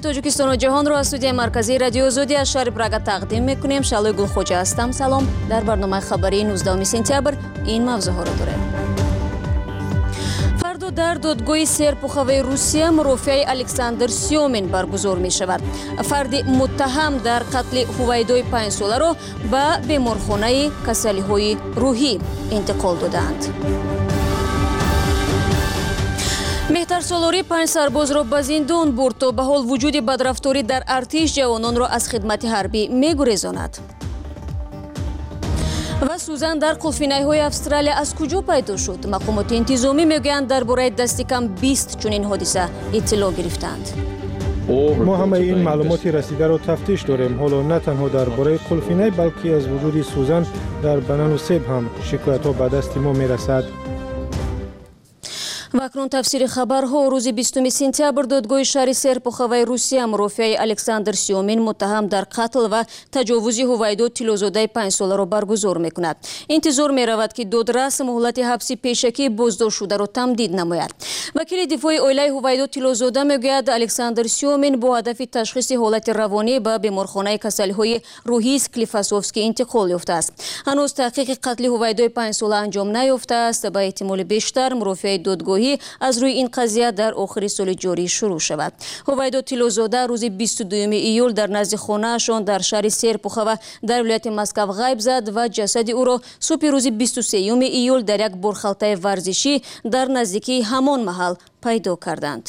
توجیکستان و جهان را از استودیوی مرکزی رادیو آزادی از شهر پراگ تقدیم میکنیم. شالوی گلخوجه هستم. سلام. در برنامه خبری 19 سپتامبر این موضوع ها را داریم. فردا در دادگاه سرپوخوی روسیه مرافعه الکساندر سیومین برگزار می شود. فرد متهم در قتل هویدای 5 ساله را به بیمارخانه کسلی های روحی انتقال دادند. مهتر سالاری 5 سرباز را به زندان برد تا به حال وجود بدرفتاری در ارتش جوانان را از خدمت حربی می‌گریزاند. و سوزن در قلفینه‌های استرالیا از کجا پیدا شد؟ مقامات انتظامی میگویند درباره دست کم 20 چنین حادثه اطلاع گرفتند. ما همه این معلومات رسیده را تفتیش داریم. حالا نه تنها درباره قلفینه بلکه از وجود سوزن در بنان و سیب هم شکایت‌ها به دست ما میرسد. و اکنون تفسیر خبرها. روز 20 سپتامبر دادگاه شهر سرپوخوی روسیه مرافعه الکساندر سیومین متهم در قتل و تجاوز هویدا تیلوزاده 5 ساله را برگزار میکند. انتظار میرود که دادرس مهلت حبسی پیشکی بازداشت شده را تمدید نماید. وکیل دفاع اویلای هویدا تیلوزاده میگوید الکساندر سیومین با هدف تشخیص حالت روانی به بیمارخانه کسل‌های روحی اسکلیفاسوفسکی انتقال یافته است. هنوز تحقیق قتل هویدای 5 ساله انجام نیافته است. به احتمال بیشتر مرافعه دادگاهی از روی این قضیه در آخر سال جاری شروع شود. هویدا تیلوزاده روز 22 ایول در نزد خانه‌شان در شهر سرپوخوی در ولایت مسکو غیب زد و جسد او را صبح روز 23 ایول در یک برخالطه ورزشی در نزدیکی همان محل پیدا کردند.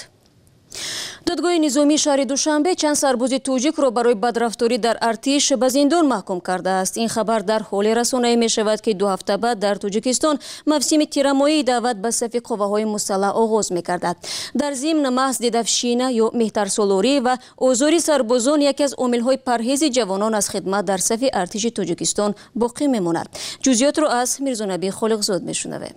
دادگاه نظامی شهر دوشنبه چند سرباز توجیک را برای بدرفتاری در ارتش به زندان محکوم کرده است. این خبر در حال رسانه‌ای می شود که 2 هفته بعد در تاجیکستان موسم تیرمایی دعوت به صف قوه‌های مسلح آغاز می گردد. در ضمن محض دیدفشینه یا مهترسالاری و آزار سربازان یکی از عامل‌های پرهیز جوانان از خدمت در صف ارتش تاجیکستان باقی می‌ماند. جزئیات را از میرزانبی خالقزاد می‌شنویم.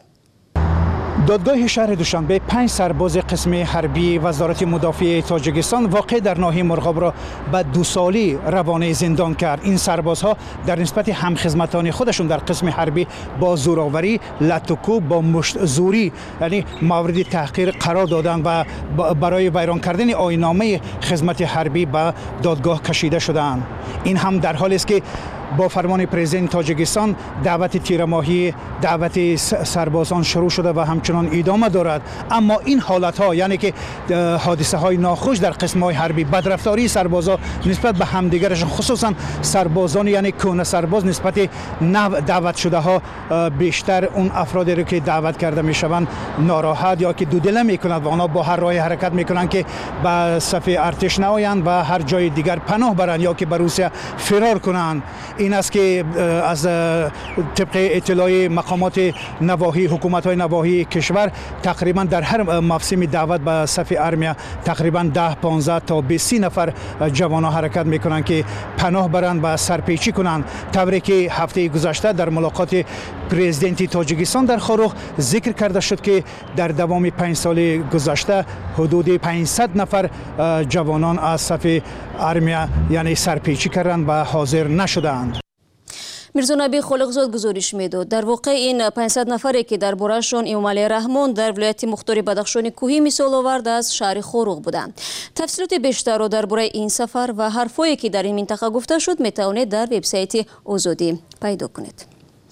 دادگاه شهر دوشنبه 5 سرباز قسم حربی وزارت مدافع تاجیکستان واقع در ناحیه مرغاب را به 2 سالی روانه زندان کرد. این سربازها در نسبت همخدمتان خودشون در قسم حربی با زوراوری، لطوکو، با مشت زوری یعنی مورد تحقیر قرار دادند و برای ویران کردن آیین‌نامه خدمت حربی به دادگاه کشیده شدند. این هم در حالی است که با فرمان پرزیدنت تاجیکستان دعوت تیرماهی دعوت سربازان شروع شده و همچنان ادامه دارد. اما این حالت ها یعنی که حادثه های ناخوش در قسم های حربی، بدرفتاری سربازا نسبت به همدیگرشون، خصوصا سربازان یعنی کهنه سرباز نسبت نو دعوت شده ها بیشتر اون افرادی رو که دعوت کرده می شوند ناراحت یا که دودله می کنند و آنها با هر راه حرکت می کنند که به صف ارتش نیایند و هر جای دیگر پناه برند یا که به روسیه فرار کنند. این است که از طبق اطلاع مقامات نواحی حکومت‌های نواحی کشور تقریبا در هر موسم دعوت به صف ارمیا تقریبا 10 15 تا 20 نفر جوانان حرکت میکنند که پناه برند و سرپیچی کنند. طوری که هفته گذشته در ملاقات پرزیدنت تاجیکستان در خاروخ ذکر کرده شد که در دوام 5 سال گذشته حدود 500 نفر جوانان از صف ارمیا یعنی سرپیچی کردند و حاضر نشدند. میرزانبی خالقزاد گزارش میداد. در واقع این 500 نفری که در بارشان ایمالی رحمان در ولایت مختار بدخشان کوهی مثال آورد از شهر خاروخ بودند. تفصیلات بیشتر را درباره این سفر و حرفایی که در این منطقه گفته شد میتوانید در وبسایت آزادی پیدا کنید.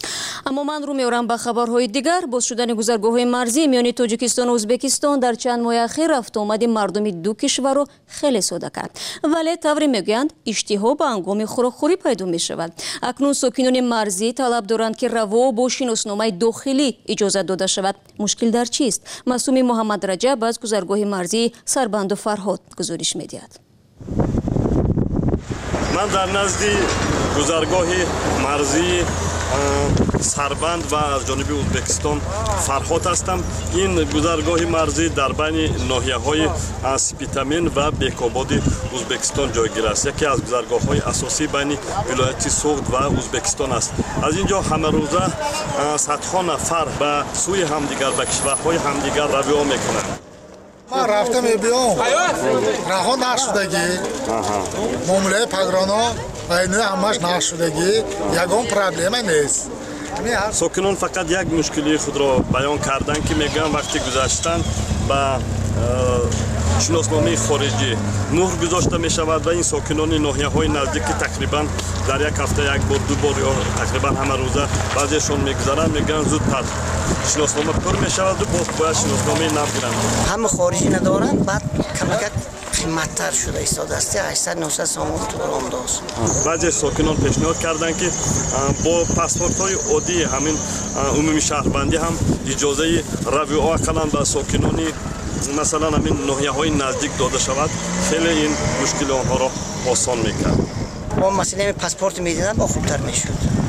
اما من رو میارم به خبرهای دیگر. باز شدن گذرگاه‌های مرزی میان تاجیکستان و ازبکستان در چند ماه اخیر رفت آمد مردم دو کشور را خیلی ساده کرد، ولی طوری میگویند اشتها به هنگام خوراکخوری پیدا می شود. اکنون ساکنان مرزی طلب دارند که روا با شناسنامه داخلی اجازه داده شود. مشکل در چیست؟ معصوم محمد رجب از گذرگاه مرزی سربند و فرهاد گزارش میدهد. من در نزد گذرگاه مرزی سربند و از جانب ازبکستان فرهاد هستم. این گذرگاه مرزی در بین ناحیه‌های سپیتامین و بیکاباد ازبکستان جایگیر است. یکی از گذرگاه‌های اساسی بین ولایت سوخت و ازبکستان است. از اینجا همه روزه صدها نفر به سوی همدیگر به کشورهای همدیگر روی میکنند. من رفتم بیام رها نشدگی معامله پگرانا و اینو همش نشدگی یگان پرابلم نیست. ساکنان فقط یک مشکلی خود را بیان کردن که میگن وقتی گذشتن به шиносноме خارجی مهر گذاشته می شود و این ساکنان ناحیه‌های نزدیک تقریبا در یک هفته یک بار دو بار یا تقریبا همه روزه بعضیشون میگذرن میگن زودتر شناسنامه پر می شود و باید شناسنامه نو گیرند. همه خارجی ندارن بعد کمک قیمت‌تر شده ایستاده است 800 900 سوم تو رامداز. بعضی ساکنان پیشنهاد کردند که با پاسپورت‌های عادی همین عمومی شهروندی هم اجازه روی اقلا به ساکنان مثلا همین ناحیه‌های نزدیک داده شود خیلی این مشکل آنها را آسان می‌کرد. با مسئله پاسپورت می‌دیدن با خوبتر می‌شد.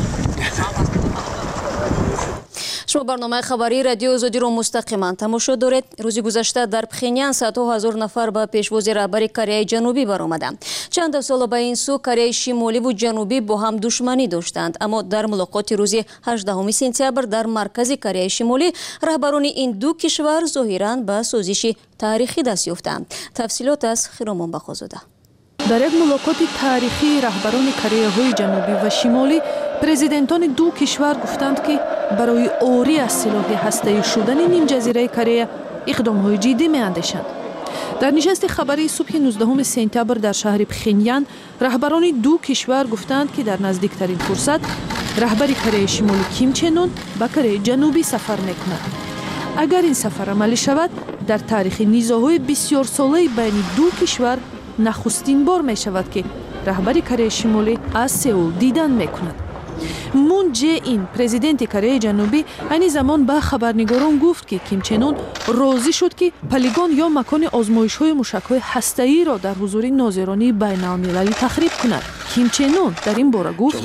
شما برنامه خبری رادیو آزادی رو مستقیما تماشا دارید. روز گذشته در پخینیان صدها هزار نفر به پیشواز رهبری کره جنوبی برآمدند. چند سال به این سو کره شمالی و جنوبی با هم دشمنی داشتند، اما در ملاقات روز 18 سپتامبر در مرکز کره شمالی رهبران این دو کشور ظاهراً به سازشی تاریخی دست یافتند. تفصیلات از خیرامان بخازاده. در یک ملاقات تاریخی رهبران کره‌های جنوبی و شمالی پرزیدنتان دو کشور گفتند که برای عاری از سلاح هسته‌ای شدن نیم جزیره کره اقدام‌های جدی می‌اندیشند. در نشست خبری صبح 19 سپتامبر در شهر پخینیان رهبران دو کشور گفتند که در نزدیکترین فرصت رهبر کره شمالی کیم چن اون به کره جنوبی سفر می‌کند. اگر این سفر عملی شود در تاریخ نیزه‌های بسیار ساله بین دو کشور نخستین بار می شود که رهبر کره شمالی از سئول دیدن می کند. مون جه این پرزیدنت کره جنوبی این زمان به خبرنگاران گفت که کیم چن اون راضی شد که پلیگون یا مکان آزمایش های موشک‌های هسته‌ای را در حضور ناظران بین المللی تخریب کند. کیم چن اون در این باره گفت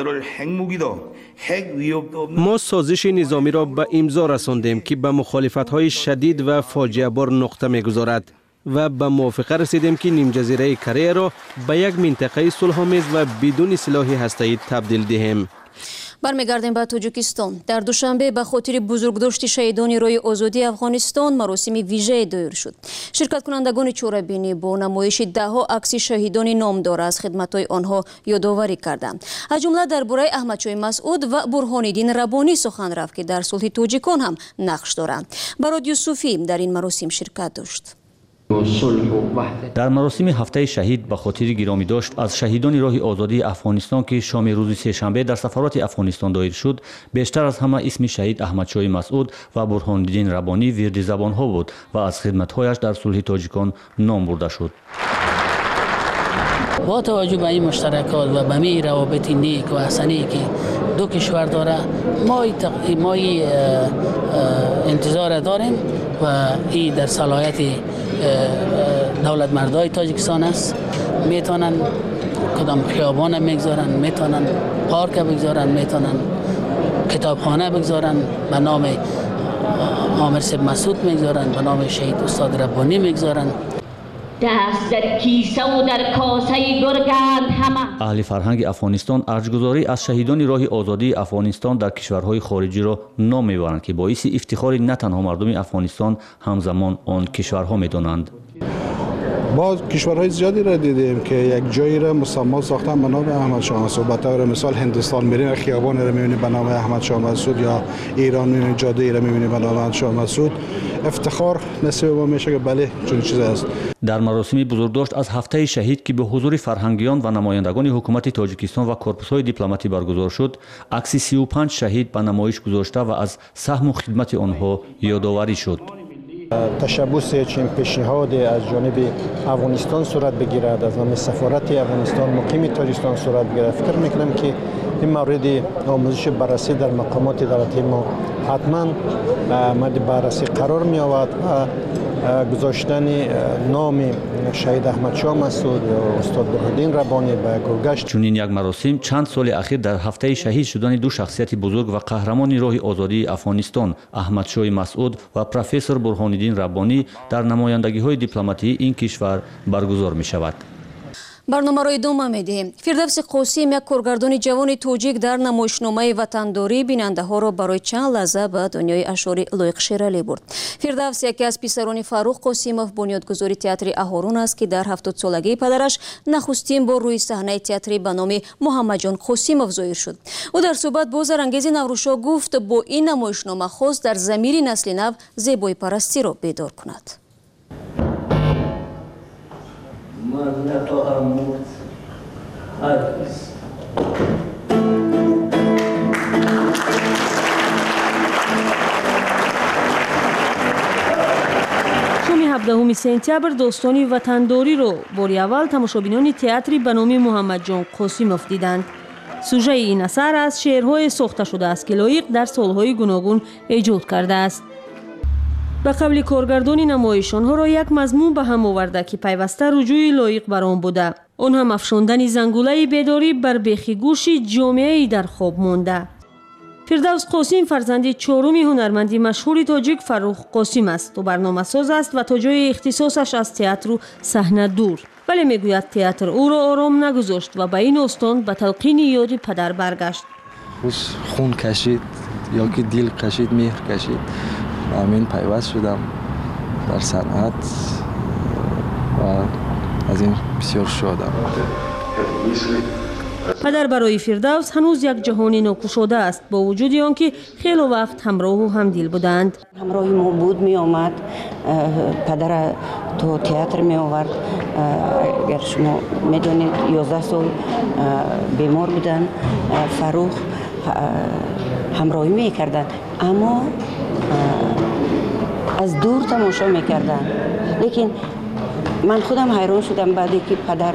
ما سازش نظامی را به امضا رساندیم که به مخالفت‌های شدید و فاجعه بار نقطه می‌گذارد و به موافقه رسیدیم که نیم جزیره کره را به یک منطقه صلح‌آمیز و بدون سلاح هسته‌ای تبدیل دهیم. برمیگردیم به تاجیکستان. در دوشنبه به خاطر بزرگداشت شهیدان راه آزادی افغانستان مراسم ویژه دایر شد. شرکت کنندگان چهاربینی با نمایش ده‌ها عکس شهیدان نامدار از خدمت‌های آنها یادآوری کردند. از جمله درباره احمدشاه مسعود و برهان‌الدین ربانی سخن رفت که در صلح تاجیکان هم نقش دارند. براد یوسفی در این مراسم شرکت داشت. در مراسم هفته شهید به خاطر گرامی داشت از شهیدان راه آزادی افغانستان که شام روز سه‌شنبه در سفارت افغانستان دایر شد، بیشتر از همه اسم شهید احمدشاه مسعود و برهان‌الدین ربانی ورد زبان ها بود و از خدمت‌هایش در صلح تاجیکان نام برده شد. با توجه به این مشترکات و به می روابط نیک و حسنی که دو کشور داره، ما انتظار داریم و این در صلاحیت دولت مردای تاجیکستان است. میتونن کدام خیابان میگذارن، میتونن پارک بگذارن، میتونن کتابخانه بگذارن به نام عامر صاحب مسعود میگذارن، به نام شهید استاد ربانی میگذارن. دست در کیسه و در کاسه گرگند همه. اهل فرهنگ افغانستان ارزشگذاری از شهیدان راه آزادی افغانستان در کشورهای خارجی را نام میبرند که باعث افتخار نه تنها مردم افغانستان همزمان آن کشورها میدانند. ما کشورهای زیادی را دیدیم که یک جایی را مسمى ساختن به نام احمدشاه مسعود. به طور مثال هندوستان میریم خیابان را میبینیم به نام احمدشاه مسعود، یا ایران میبینیم جاده را میبینیم به نام احمدشاه مسعود. افتخار نصیب ما میشه که بله چون چیز است. در مراسم بزرگداشت از هفته شهید که به حضور فرهنگیان و نمایندگان حکومت تاجیکستان و کورپوس‌های دیپلماتی برگزار شد، عکس 35 شهید به نمایش گذاشته و از سهم و خدمت آنها یادآوری شد. تشبث چنین پیشنهادی از جانب افغانستان صورت بگیرد، از نام سفارت افغانستان مقیم تاجیکستان صورت بگیرد، فکر میکنم که این مورد آموزش بررسی در مقامات ادارتی ما حتما مورد بررسی قرار می آورد و گذاشتن نام شهید احمدشاه مسعود یا استاد برهان‌الدین ربانی به گرگشت. چنین یک مراسم چند سال اخیر در هفته شهید شدن دو شخصیت بزرگ و قهرمان راه آزادی افغانستان احمدشاه مسعود و پروفسور برهان‌الدین ربانی در نمایندگی‌های دیپلماتی این کشور برگزار می شود. برنامه را ادامه می‌دهیم. فردوس قاسم، یک کارگردان جوان توجیک، در نمایشنامه وطنداری بیننده ها را برای چند لحظه به دنیای اشعار لایق شیرالی برد. فردوس یکی از پسران فاروق قاسمов بنیادگذار تئاتر اهارون است که در 70 سالگی پدرش نخستین بار روی صحنه تئاتری به نام محمد جان قاسمov ظاهر شد. او در صحبت با زرانگیز نوروزشاه گفت با این نمایشنامه خواست در ضمیر نسل نو زیبایی پرستی را بیدار کند. من نخواهم مرد هرگز. شومی 17 سپتامبر داستانی وطنداری رو باری اول تماشابینان تئاتری به نام محمد جان قاسیموف دیدند. سوژه این اثر از شعرهای ساخته شده است که لایق در سالهای گوناگون ایجاد کرده است. به قبل کارگردانی نمایش آنها را یک مضمون به هم آورده که پیوسته رجوع لایق بر آن بوده. آن هم افشاندن زنگوله بیداری بر بیخ گوش جامعه در خواب مانده. فردوس قاسیم فرزند چهارم هنرمند مشهور تاجیک فروخ قاسیم است و برنامه‌ساز است و تا جای اختصاصش از تئاتر و صحنه دور. ولی میگوید تئاتر او را آرام نگذاشت و به این استان به تلقین یاد پدر برگشت. خون کشید یا که دل کشید، مهر کشید. همین پیوست شدم در صنعت و از این بسیار شادم. پدر برای فردوس هنوز یک جهانی ناگشوده است، با وجود آنکه خیلی وقت همراه و همدل بودند. همراه ما بود، می آمد، پدر تو تئاتر می آورد. اگر شما می دانید 11 سال بیمار بودن، فروخ همراهی می کردند، اما از دور تماشا می کردند. لیکن من خودم حیران شدم بعدی که پدر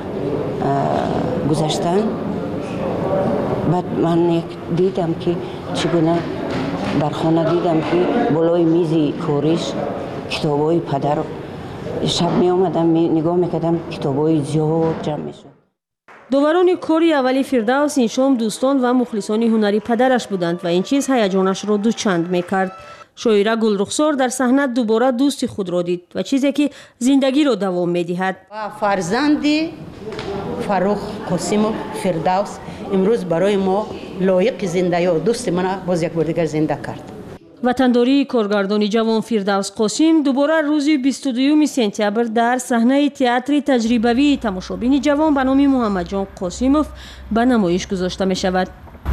گذشتن. بعد من دیدم که چگونه در خانه دیدم که بالای میزی کاریش کتابای پدر، شب می آمدم نگاه میکردم کتابای زیاد جمع میشد. داوران کاری اولی فردوس این شام دوستان و مخلصان هنری پدرش بودند و این چیز هیجانش را دوچند میکرد. شاعره گلرخسار در صحنه دوباره دوست خود را دید و چیزی که زندگی را دوام می‌دهد. فرزند فروخ قاسیموف فردوس امروز برای ما لایق زنده و دوست من باز یک بار دیگر زنده کرد. وطنداری کارگردان جوان فردوس قاسیم دوباره روز 22 سپتامبر در صحنه تئاتر تجربوی تماشابین جوان به نام محمد جان قاسیموف به نمایش گذاشته می شود.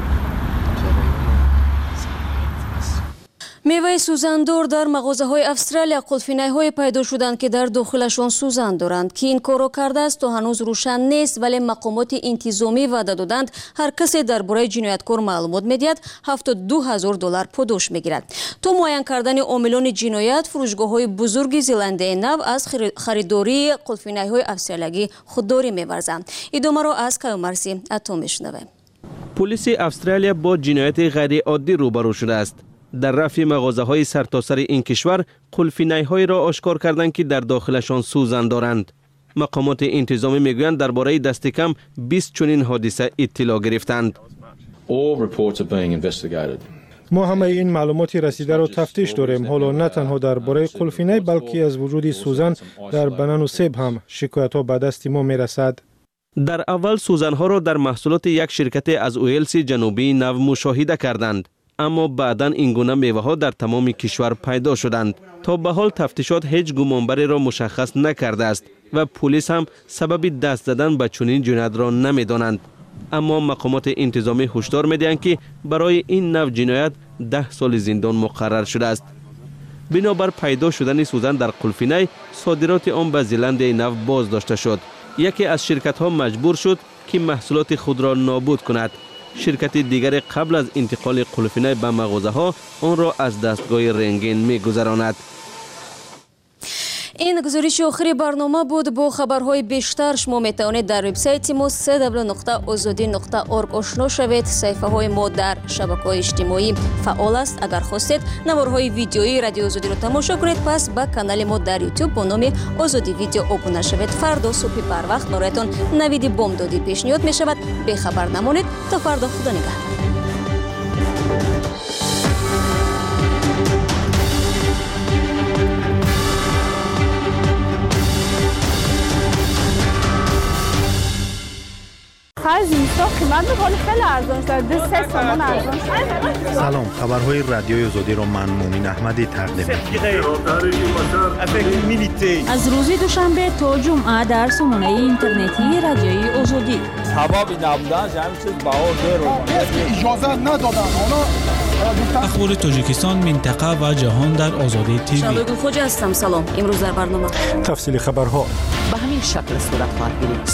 میوه سوزندار در مغازه‌های استرالیا قلفینه‌های پیدا شدند که در داخلشان سوزن دارند. که این کارو کرده است تا هنوز روشن نیست، ولی مقامات انتظامی وعده دادند هر کسی درباره جنایتکار معلومات می‌دهد $72,000 پاداش می‌گیرد. تا معین کردن عاملان جنایت، فروشگاه‌های بزرگ زلنده نو از خریداری قلفینه‌های استرالیایی خودداری می‌ورزند. ادامه را از کیومرسی عطا می‌شنویم. پلیس استرالیا با جنایت غیر عادی روبرو شده است. در رفع مغازه‌های سرتاسر این کشور قلفینه‌های را آشکار کردند که در داخلشان سوزن دارند. مقامات انتظامی میگویند درباره دست کم 20 چنین حادثه اطلاع گرفتند. ما همه این معلومات رسیده را تفتیش داریم. حالا نه تنها درباره قلفینه بلکه از وجود سوزن در بنان و سیب هم شکایت‌ها به دست ما میرسد. در اول سوزن‌ها را در محصولات یک شرکت از ویلز جنوبی نو مشاهده کردند. اما بعداً این گونه میوه‌ها در تمام کشور پیدا شدند. تا به حال تفتیشات هیچ گمانبری را مشخص نکرده است و پلیس هم سبب دست زدن به چنین جنایت را نمی‌دانند. اما مقامات انتظامی هشدار می‌دهند که برای این نوع جنایت 10 سال زندان مقرر شده است. بنابر پیدا شدن سوزن در قلفینه، صادرات آن به زلند نو باز داشته شد. یکی از شرکت‌ها مجبور شد که محصولات خود را نابود کند. شرکت دیگر قبل از انتقال قلفینه به مغازه‌ها آن را از دستگاه رنگین می‌گذراند. این گزارش آخری برنامه بود. با خبرهای بیشتر شما میتوانید در وبسایت ما www.azadi.org آشنا شوید. صفحه های ما در شبکه‌های اجتماعی فعال است. اگر خواستید نوارهای ویدیویی رادیو آزادی را تماشا کنید، پس به کانال ما در یوتیوب با نام آزادی ویدیو ابونه شوید. فردا صبح بر وقت برایتان نوید بامدادی پیشنهاد می شود. بی خبر نمانید. تا فردا، خدا نگهدار. زمستان قیمت می‌کنه خیلی ارزان شده، 3 تومان ارزان شده. سلام، خبرهای رادیوی آزادی را من مومین احمدی تقدیم می‌کنم. از روز دوشنبه تا جمعه در سامانه اینترنتی رادیوی آزادی. حبابی نبودن همین چیز باور داره. اجازه ندادن اونا اخبار تاجیکستان، منطقه و جهان در آزادی تیوی. شادو خوج هستم. سلام. امروز در برنامه تفصیل خبرها به همین شکل صورت خواهد گرفت.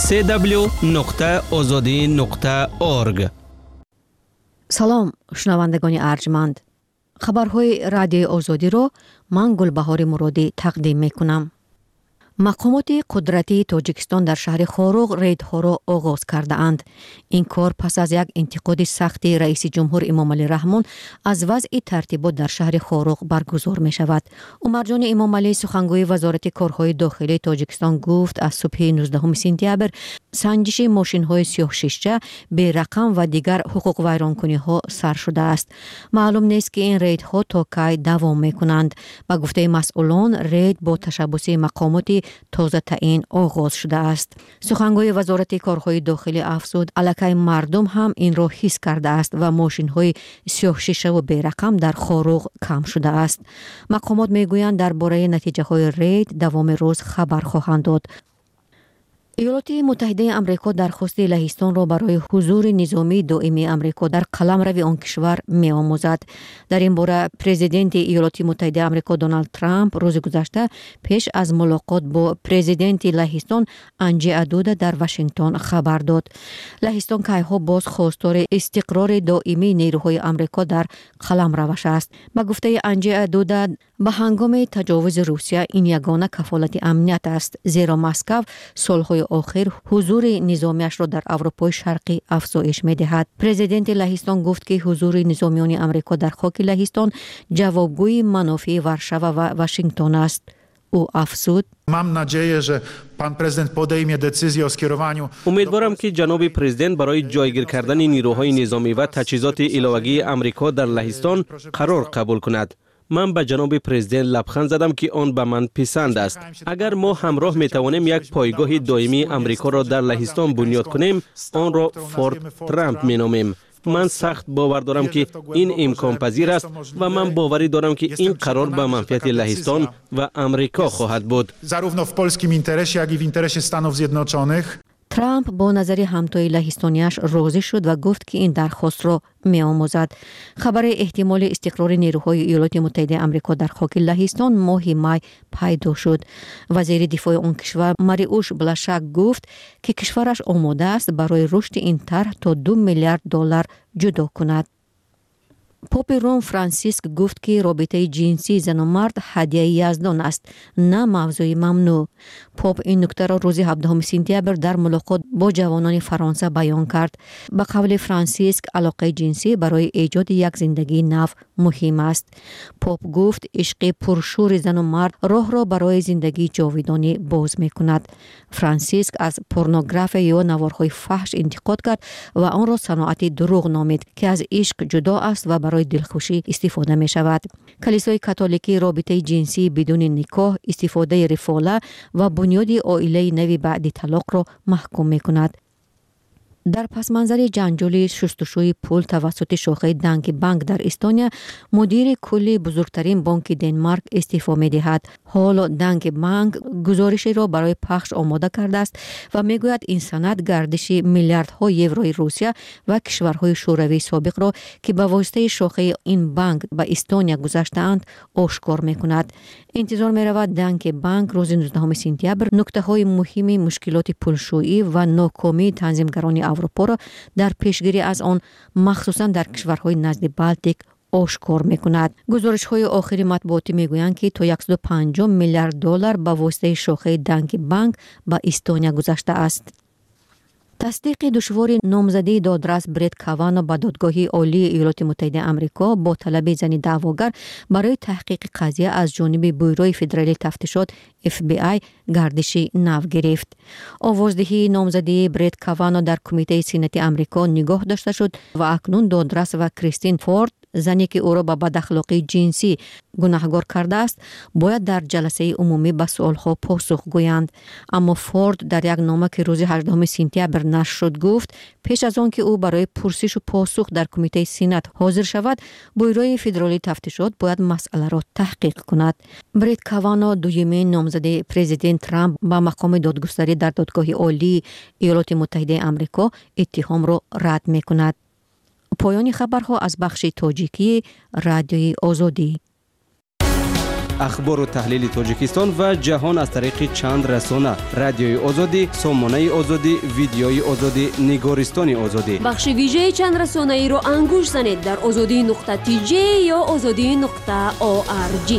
www.azadi.org. سلام شنوندگان ارجمند. خبرهای رادیوی آزادی را من گلبهار مرادی تقدیم میکنم. مقامات قدرتی تاجیکستان در شهر خاروغ ریدها را آغاز کرده اند. این کار پس از یک انتقاد سخت رئیس جمهور امام علی رحمان از وضع ترتیبات در شهر خاروغ برگزار می شود. عمر جان امام علی سخنگوی وزارت کارهای داخلی تاجیکستان گفت از صبح 19 سپتامبر سنجش ماشین های سیاه شیشه به رقم و دیگر حقوق ویرانکنی ها سر شده است. معلوم نیست که این ریدها تا کی دوام می کنند. با گفته مسئولان رید با تشبث مقامات تازه تعیین آغاز شده است. سخنگوی وزارت کارهای داخلی افزود الکی مردم هم این را حس کرده است و ماشین های سیاه شیشه و بی رقم در خاروغ کم شده است. مقامات میگویند درباره نتیجه های رید دوام روز خبر خواهند داد. ایالات متحده آمریکا درخواست لهستان را برای حضور نظامی دائمی آمریکا در قلمرو آن کشور می‌آموزد. در این باره پرزیدنت ایالات متحده آمریکا دونالد ترامپ روز گذشته پیش از ملاقات با پرزیدنت لهستان انجی ادودا در واشنگتن خبر داد. لهستان کیها باز خواستار استقرار دائمی نیروهای آمریکا در قلمروش است. با گفته انجی ادودا به هنگام تجاوز روسیه این یگانه کفالت امنیت است، زیرا مسکو سالهای آخر حضور نظامیش را در اروپای شرقی افزایش می‌دهد. پرزیدنت لهستان گفت که حضور نظامیان آمریکا در خاک لهستان جوابگوی منافع وارشاوا و واشنگتن است. او افزود: امیدوارم که جناب پرزیدنت برای جایگیر کردن نیروهای نظامی و تجهیزات علاوگی آمریکا در لهستان قرار قبول کند. من به جناب پرزیدنت لبخند زدم که آن به من پسند است. اگر ما همراه می توانیم یک پایگاه دائمی آمریکا را در لهستان بنیاد کنیم، آن را فورت ترامپ می نامیم. من سخت باور دارم که این امکان پذیر است و من باوری دارم که این قرار به منفعت لهستان و آمریکا خواهد بود. zarówno w polskim interesie, jak i w interesie Stanów Zjednoczonych. ترامپ با نظر همتای لهستانیش راضی شد و گفت که این درخواست را می آموزد. خبر احتمال استقرار نیروهای ایالات متحده آمریکا در خاک لهستان ماه می پیدا شد. وزیر دفاع آن کشور ماریوش بلاشک گفت که کشورش آماده است برای رشد این طرح تا $2 میلیارد جدا کند. پاپ روم فرانسیسک گفت که رابطه جنسی زن و مرد هدیه یزدان است، نه موضوع ممنوع. پاپ این نکته را روز 17 سپتامبر در ملاقات با جوانان فرانسه بیان کرد. به قول فرانسیسک علاقه جنسی برای ایجاد یک زندگی نو مهم است. پاپ گفت عشق پرشور زن و مرد راه را برای زندگی جاودانی باز می کند. فرانسیسک از پورنوگرافی یا نوارهای فحش انتقاد کرد و آن را صناعت دروغ نامید که از عشق جدا است و برای دلخوشی استفاده می شود. کلیسای کاتولیکی رابطه جنسی بدون نکاح، استفاده رفاله و بنیاد عائله نوی بعد طلاق را محکوم می کند. در پس منظر جنجال شستشوی پول توسط شاخه دانکی بانک در استونیا، مدیر کلی بزرگترین بانک دنمارک استعفا می دهد. حال دانکی بانک گزارشی را برای پخش آماده کرده است و می گوید این سند گردش میلیاردها یوروی روسیه و کشورهای شوروی سابق را که به واسطه شاخه این بانک به استونیا گذشته‌اند آشکار می کند. انتظار می رود دانکی بانک روز 19 سپتامبر نکته های مهم مشکلات پولشویی و ناکامی تنظیمگران اروپا را در پیشگیری از آن مخصوصا در کشورهای نزد بالتیک آشکار می‌کند. گزارش‌های آخری مطبوعاتی می‌گویند که تا $150 میلیارد به واسطه شاخه دانکی بانک به استونیا گذشته است. تصدیق دشوار نامزدی دادرس برت کاوانو به دادگاه عالی ایالات متحده آمریکا با طلب زن دعواگر برای تحقیق قضیه از جانب بیروی فدرالی تفتیشات FBI گردش نو گرفت. آوازدهی نامزدی برت کاوانو در کمیته سنتی آمریکا نگاه داشته شد و اکنون دادرس و کریستین فورد، زنی که او را به بداخلاقی جنسی گناهکار کرده است، باید در جلسه عمومی به سوالها پاسخ گویند. اما فورد در یک نامه که روز 18 سپتامبر نشر شد گفت پیش از آن که او برای پرسش و پاسخ در کمیته سنات حاضر شود، بیروی فدرالی تفتیشات باید مسئله را تحقیق کند. برت کاوانو دومین نامزد پرزیدنت ترامپ به مقام دادگستری در دادگاه عالی ایالات متحده آمریکا اتهام را رد می‌کند. پایان خبرها از بخش تاجیکی رادیوی آزادی. اخبار و تحلیل تاجیکستان و جهان از طریق چند رسانه: رادیوی آزادی، سامانه آزادی، ویدیوی آزادی، نگارستان آزادی. بخش ویژه چند رسانه ای را انگوش زنید در azadi.tj یا azadi.org.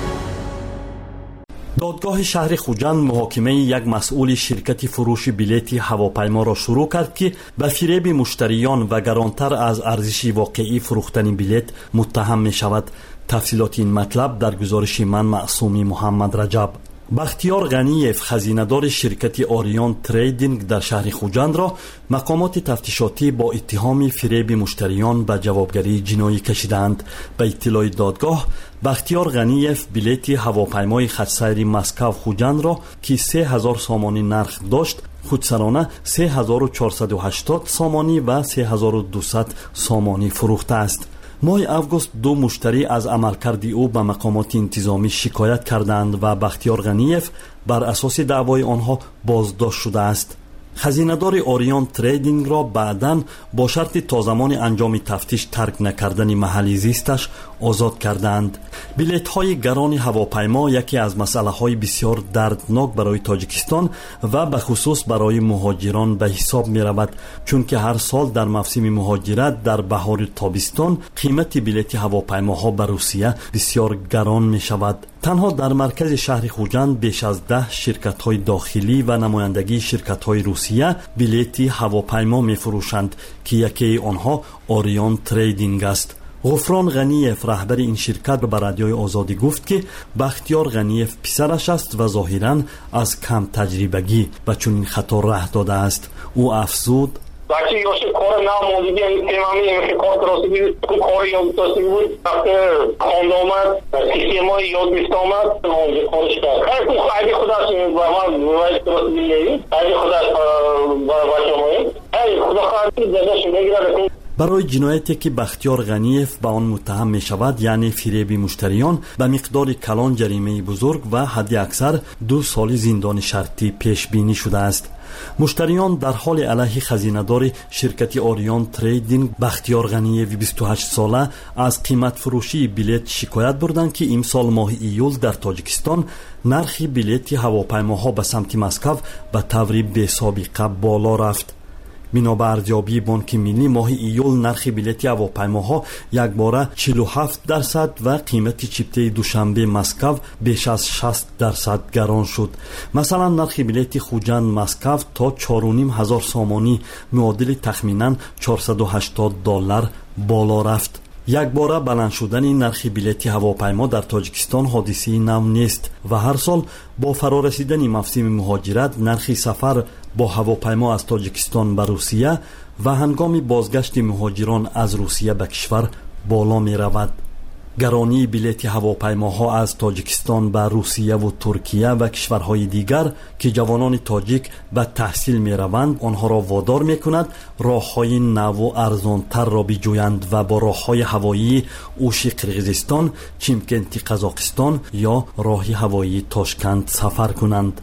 دادگاه شهر خوجند محاکمه یک مسئول شرکت فروش بلیط هواپیما را شروع کرد که به فریب مشتریان و گرانتر از ارزش واقعی فروختن بلیط متهم می شود. تفصیلات این مطلب در گزارش من معصومی محمد رجب. بختیار غنیف خزینه‌دار شرکت آریان تریدینگ در شهر خوجند را مقامات تفتیشاتی با اتهام فریب مشتریان به جوابگری جنایی کشیدند. به اطلاع دادگاه، بختیار غنیف بلیط هواپیمای خط‌سیر مسکو خوجند را که 3000 سامانی نرخ داشت خودسرانه 3480 سامانی و 3200 سامانی فروخته است. ماه اوگوست دو مشتری از عملکرد او به مقامات انتظامی شکایت کردند و بختیار غنیف بر اساس دعوای آنها بازداشت شده است. خزینه‌دار آریان تریدینگ را بعداً با شرط تا زمان انجام تفتیش ترک نکردن محل زیستش آزاد کردند. بلیط‌های گران هواپیما یکی از مسئله‌های بسیار دردناک برای تاجیکستان و به خصوص برای مهاجران به حساب می‌رود، چون که هر سال در موسم مهاجرت در بهار و تابستان قیمت بلیط هواپیماها به روسیه بسیار گران می‌شود. تنها در مرکز شهر خوجند بیش از 10 شرکت‌های داخلی و نمایندگی شرکت‌های روسیه بلیط هواپیما می‌فروشند که یکی آنها آریان تریدینگ است. غفران غنیف رهبر این شرکت به رادیوی آزادی گفت که بختیار غنیف پسرش است و ظاهراً از کم تجربگی به چنین خطا راه داده است. او افزود: بچه یوشه کار ناموزیدی این تمامی این کار درستی بود، کار یاد داشتی بود، وقتی خواند آمد سیستمای یاد بیست آمد اونجا کارش کرد. خیلی خودش با من روایت درستی بیایی خیلی خودش بچه مایی خدا خواهدی جزاش میگیرد. برای جنایتی که بختیار غنیف به آن متهم می شود، یعنی فریب مشتریان، به مقدار کلان جریمه بزرگ و حد اکثر 2 سال زندان شرطی پیش بینی شده است. مشتریان در حال علیه خزینه‌دار شرکت آریان تریدینگ بختیار غنیف 28 ساله از قیمت فروشی بلیط شکایت بردند که امسال ماه ایول در تاجیکستان نرخ بلیط هواپیماها به سمت مسکو به طور بی سابقه بالا رفت. بنا به ارزیابی بانک ملی ماه ایول نرخ بلیط هواپیماها یک باره 47% و قیمت چیپته دوشنبه مسکو بیش از 60% گران شد. مثلا نرخ بلیط خوجند مسکو تا 4500 سامانی معادل تخمینا $480 بالا رفت. یک باره بلند شدن نرخ بلیط هواپیما در تاجیکستان حادثه نو نیست و هر سال با فرارسیدن موسم مهاجرت نرخ سفر با هواپیما از تاجیکستان به روسیه و هنگام بازگشت مهاجران از روسیه به کشور بالا می رود. گرانی بلیط هواپیماها از تاجیکستان به روسیه و ترکیه و کشورهای دیگر که جوانان تاجیک به تحصیل می روند آنها را وادار می کند راه‌های نو و ارزانتر را بجویند و با راه‌های هوایی اوش قرقیزستان، چیمکنت قزاقستان یا راه هوایی تاشکند سفر کنند.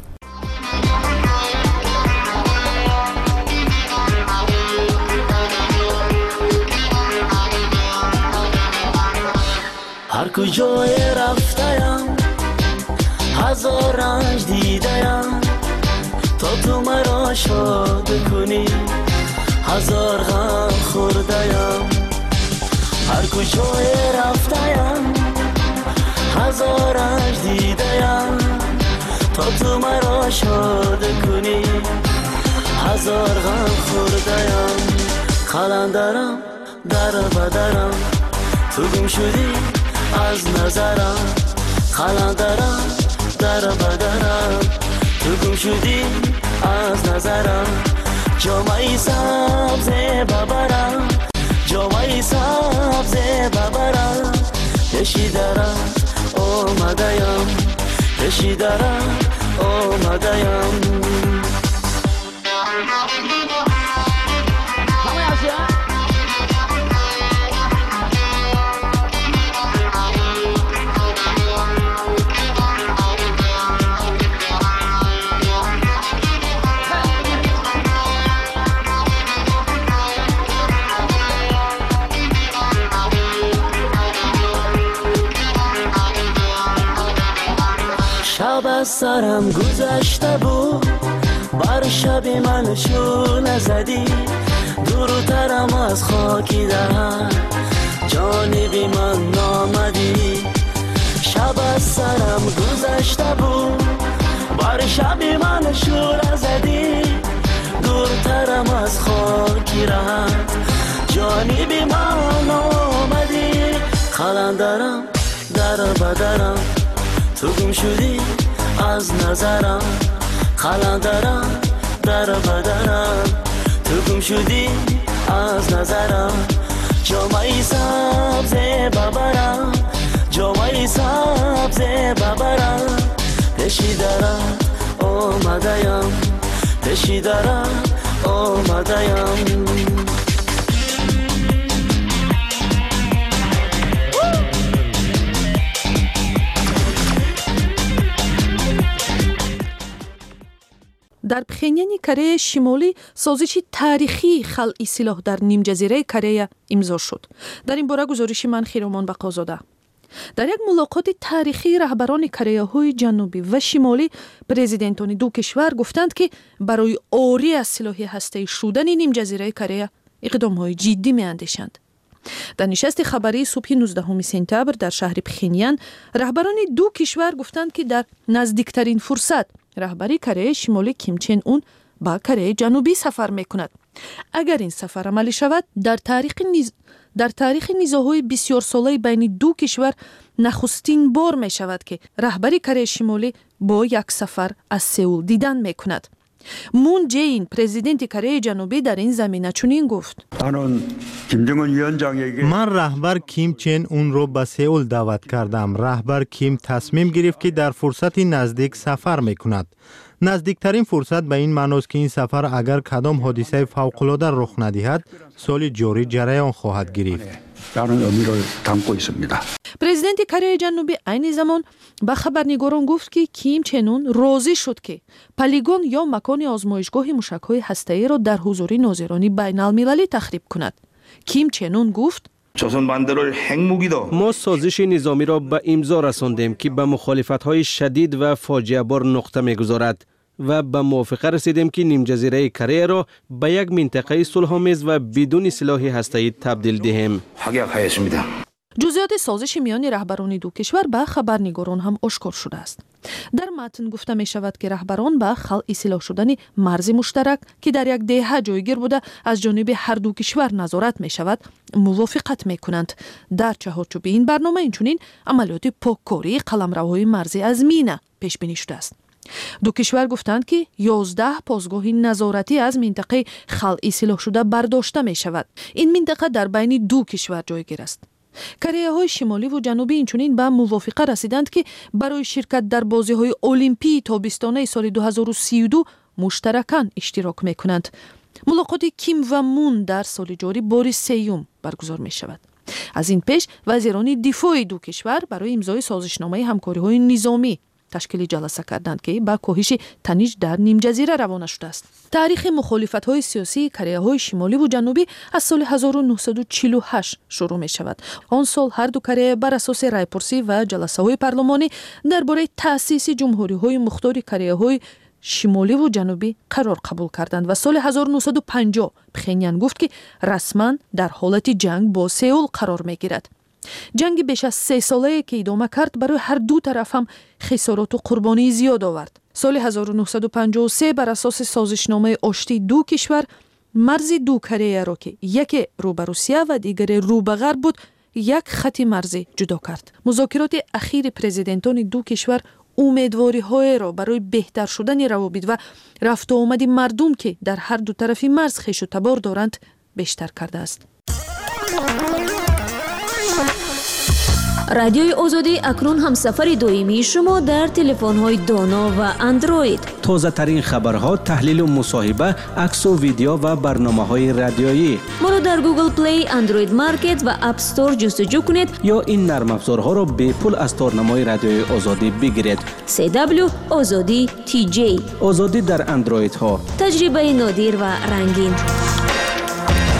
هر کجای رفتیم هزار رنج دیدیم تا تو مرا شاد کنی هزار غم خوردیم. هر کجای رفتیم هزار رنج دیدیم تا تو مرا شاد کنی هزار غم خوردیم. قلندرم در بدرم تو گم شدی از نظرم، قلندرم در بدنم تو گم شدی از نظرم. جامعی سبز ببرم جامعی سبز ببرم پیشی درم آمدیم پیشی درم آمدیم. از سرم گذشته بود بر شب من شور نزدی دورترم از خاکی دهن جانبی من نامدی شب از سرم گذشته بود بر شب من شور نزدی دورترم از خاکی دهن جانبی من نامدی قلندرم در بدرم تو گم شدی از نظرم قلندرم در بدرم تو گم شدی از نظرم جامعی سبز ببرم جامعی سبز ببرم پیشی درت آمدیم پیشی درت آمدیم در پخینین کره شمالی سازش تاریخی خلع سلاح در نیم جزیره کره امضا شد. در این باره گزارش من خیرامان بقازاده. در یک ملاقات تاریخی رهبران کره های جنوبی و شمالی پرزیدنتان دو کشور گفتند که برای عاری از سلاح هسته‌ای شدن نیم جزیره کره اقدام های جدی می اندیشند. در نشست خبری صبح 19 سپتامبر در شهر پخینیان رهبران دو کشور گفتند که در نزدیکترین فرصت رهبری کره شمالی کیم چن اون با کره جنوبی سفر میکند. اگر این سفر عملی شود در تاریخ نزاع‌های بسیار ساله بین دو کشور نخستین بار می شود که رهبری کره شمالی با یک سفر از سئول دیدن میکند. مون جین پرزیدنت کره جنوبی در این زمینه چنین گفت: من رهبر کیم چن اون رو به سئول دعوت کردم. رهبر کیم تصمیم گرفت که در فرصت نزدیک سفر میکند. نزدیکترین فرصت به این معنی است که این سفر اگر کدام حادثه فوق‌العاده رخ ندهد سال جاری جریان خواهد گرفت. پرزیدنت کره جنوبی عین زمان به خبرنگاران گفت که کیم چن اون راضی شد که پلیگون یا مکان آزمایشگاه موشک‌های هسته‌ای را در حضور ناظران بین‌المللی تخریب کند. کیم چن اون گفت: ما سازش نظامی را به امضا رساندیم که به مخالفت‌های شدید و فاجعه بار نقطه می‌گذارد و به موافقه رسیدیم که نیم جزیره کره را به یک منطقه صلح‌آمیز و بدون سلاح هسته‌ای تبدیل دهیم. جزئیات سازش میان رهبران دو کشور به خبرنگاران هم آشکار شده است. در متن گفته می شود که رهبران به خلع سلاح شدن مرز مشترک که در یک دهه جایگیر بوده از جانب هر دو کشور نظارت می شود موافقت می کنند. در چهارچوب این برنامه اینچنین عملیات پاککاری قلمروهای مرزی از مینه پیش بینی شده است. دو کشور گفتند که 11 پاسگاه نظارتی از منطقه خلع سلاح شده برداشته می شود. این منطقه در بین دو کشور جایگیر است. کره های شمالی و جنوبی اینچنین به موافقه رسیدند که برای شرکت در بازی های المپی تابستانه سال 2032 مشترکاً اشتراک می کنند. ملاقات کیم و مون در سال جاری بار سوم برگزار می شود. از این پیش وزیران دفاع دو کشور برای امضای سازشنامه همکاری های نظامی تشکیل جلسه کردند که با کاهش تنش در نیم جزیره روانه شده است. تاریخ مخالفت‌های سیاسی کره‌های شمالی و جنوبی از سال 1948 شروع می شود. آن سال هر دو کره بر اساس رایپرسی و جلسه‌های پارلمانی درباره تأسیس جمهوری‌های مختار کره‌های شمالی و جنوبی قرار قبول کردند و سال 1950 پخینیان گفت که رسما در حالت جنگ با سئول قرار می‌گیرد. جنگ بیش از 3 ساله که ادامه کرد برای هر دو طرف هم خسارات و قربانی زیاد آورد. سال 1953 بر اساس سازشنامه آشتی دو کشور مرز دو کره را که یک رو به روسیه و دیگر رو به غرب بود یک خط مرزی جدا کرد. مذاکرات اخیر پرزیدنتان دو کشور امیدواری‌های را برای بهتر شدن روابط و رفت و آمد مردم که در هر دو طرف مرز خویش و تبار دارند بیشتر کرده است. رادیوی آزادی اکنون هم سفر دائمی شما در تلفن‌های دانا و اندروید. تازه ترین خبرها، تحلیل و مصاحبه، عکس و ویدیو و برنامه‌های رادیویی. ما را در گوگل پلی، اندروید مارکت و اپ استور جستجو کنید یا این نرم افزارها را به پول از تارنمای رادیوی آزادی بگیرید. CW آزادی TJ. آزادی در اندروید ها. تجربه نادر و رنگین.